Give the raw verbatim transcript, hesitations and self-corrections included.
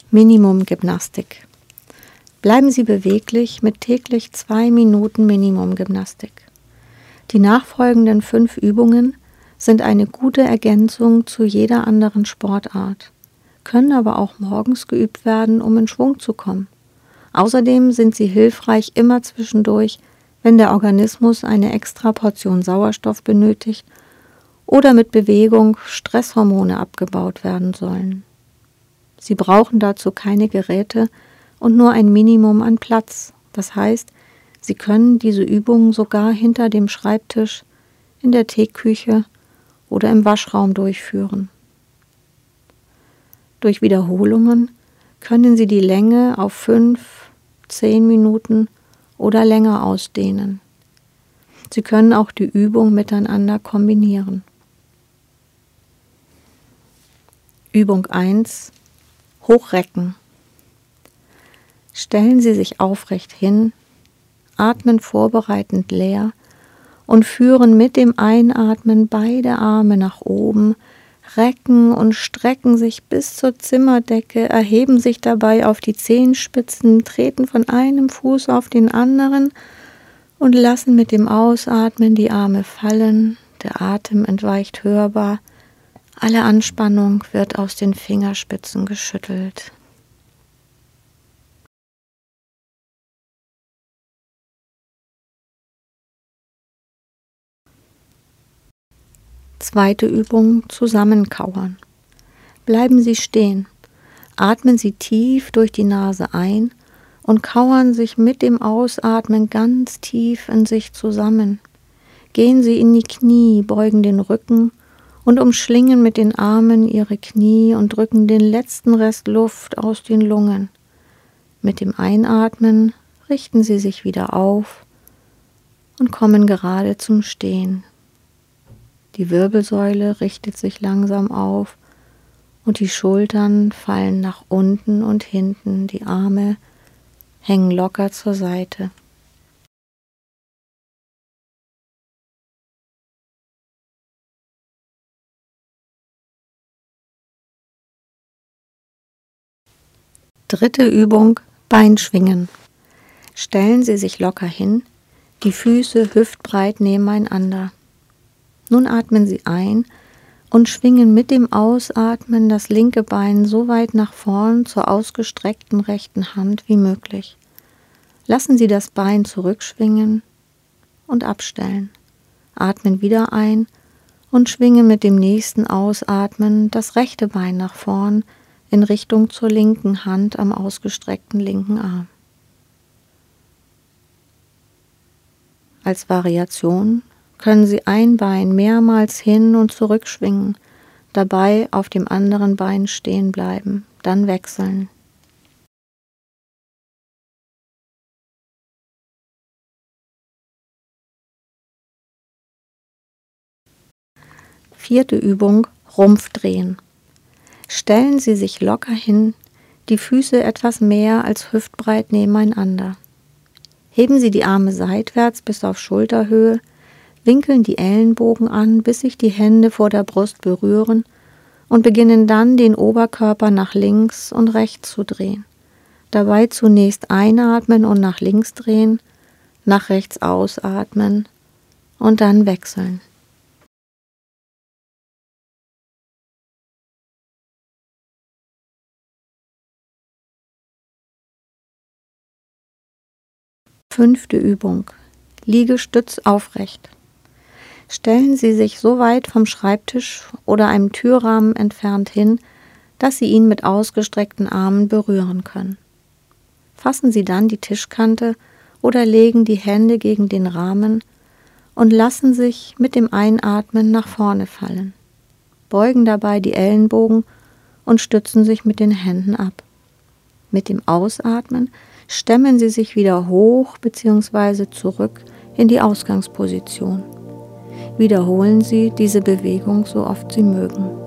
Minimum-Gymnastik. Bleiben Sie beweglich mit täglich zwei Minuten Minimum-Gymnastik. Die nachfolgenden fünf Übungen sind eine gute Ergänzung zu jeder anderen Sportart, können aber auch morgens geübt werden, um in Schwung zu kommen. Außerdem sind sie hilfreich immer zwischendurch, wenn der Organismus eine extra Portion Sauerstoff benötigt oder mit Bewegung Stresshormone abgebaut werden sollen. Sie brauchen dazu keine Geräte und nur ein Minimum an Platz. Das heißt, Sie können diese Übungen sogar hinter dem Schreibtisch, in der Teeküche oder im Waschraum durchführen. Durch Wiederholungen können Sie die Länge auf fünf, zehn Minuten oder länger ausdehnen. Sie können auch die Übung miteinander kombinieren. Übung eins. Hochrecken. Stellen Sie sich aufrecht hin, atmen vorbereitend leer und führen mit dem Einatmen beide Arme nach oben, recken und strecken sich bis zur Zimmerdecke, erheben sich dabei auf die Zehenspitzen, treten von einem Fuß auf den anderen und lassen mit dem Ausatmen die Arme fallen, der Atem entweicht hörbar, alle Anspannung wird aus den Fingerspitzen geschüttelt. Zweite Übung, zusammenkauern. Bleiben Sie stehen, atmen Sie tief durch die Nase ein und kauern sich mit dem Ausatmen ganz tief in sich zusammen. Gehen Sie in die Knie, beugen den Rücken und umschlingen mit den Armen Ihre Knie und drücken den letzten Rest Luft aus den Lungen. Mit dem Einatmen richten Sie sich wieder auf und kommen gerade zum Stehen. Die Wirbelsäule richtet sich langsam auf und die Schultern fallen nach unten und hinten, die Arme hängen locker zur Seite. Dritte Übung, Beinschwingen. Stellen Sie sich locker hin, die Füße hüftbreit nebeneinander. Nun atmen Sie ein und schwingen mit dem Ausatmen das linke Bein so weit nach vorn zur ausgestreckten rechten Hand wie möglich. Lassen Sie das Bein zurückschwingen und abstellen. Atmen wieder ein und schwingen mit dem nächsten Ausatmen das rechte Bein nach vorn in Richtung zur linken Hand am ausgestreckten linken Arm. Als Variation können Sie ein Bein mehrmals hin und zurück schwingen, dabei auf dem anderen Bein stehen bleiben, dann wechseln. Vierte Übung, Rumpfdrehen. Stellen Sie sich locker hin, die Füße etwas mehr als hüftbreit nebeneinander. Heben Sie die Arme seitwärts bis auf Schulterhöhe, winkeln die Ellenbogen an, bis sich die Hände vor der Brust berühren und beginnen dann, den Oberkörper nach links und rechts zu drehen. Dabei zunächst einatmen und nach links drehen, nach rechts ausatmen und dann wechseln. Fünfte Übung, Liegestütz aufrecht. Stellen Sie sich so weit vom Schreibtisch oder einem Türrahmen entfernt hin, dass Sie ihn mit ausgestreckten Armen berühren können. Fassen Sie dann die Tischkante oder legen die Hände gegen den Rahmen und lassen sich mit dem Einatmen nach vorne fallen. Beugen dabei die Ellenbogen und stützen sich mit den Händen ab. Mit dem Ausatmen stemmen Sie sich wieder hoch bzw. zurück in die Ausgangsposition. Wiederholen Sie diese Bewegung so oft Sie mögen.